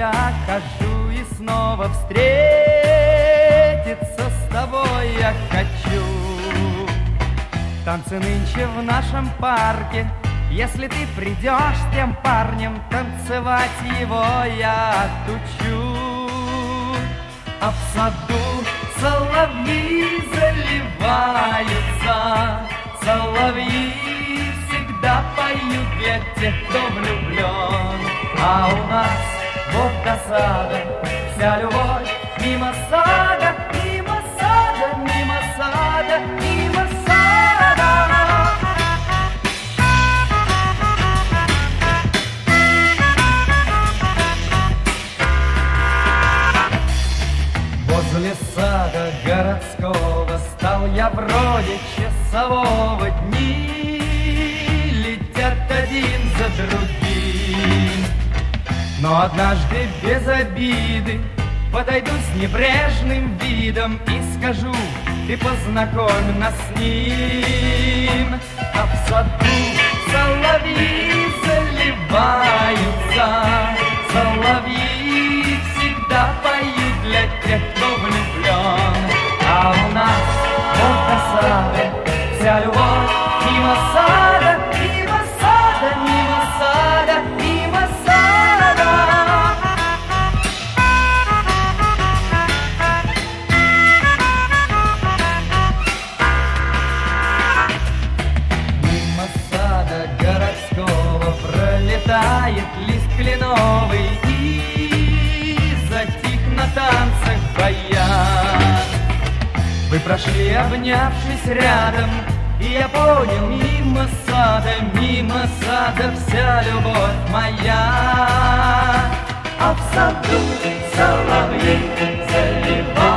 я хожу и снова встретиться с тобой я хочу. Танцы нынче в нашем парке, если ты придешь с тем парнем, танцевать его я отучу. А в саду соловьи заливаются, соловьи всегда поют для тех, кто влюблен. А у нас вот досада, вся любовь мимо сада, мимо сада, мимо сада, мимо сада. Возле сада городского стал я вроде часового, дни летят один за другим. Но однажды без обиды подойду с небрежным видом и скажу: ты познакомь нас с ним. А в саду соловьи заливаются, соловьи всегда поют для тех, кто влюблен. А у нас вот досада, вся любовь мимо сада, мимо сада, мимо сада, мимо сада. Мимо сада городского пролетает лист кленовый и затих на танцах баян. Вы прошли, обнявшись рядом, и я понял: мимо сада вся любовь моя. А в саду соловьи заливают.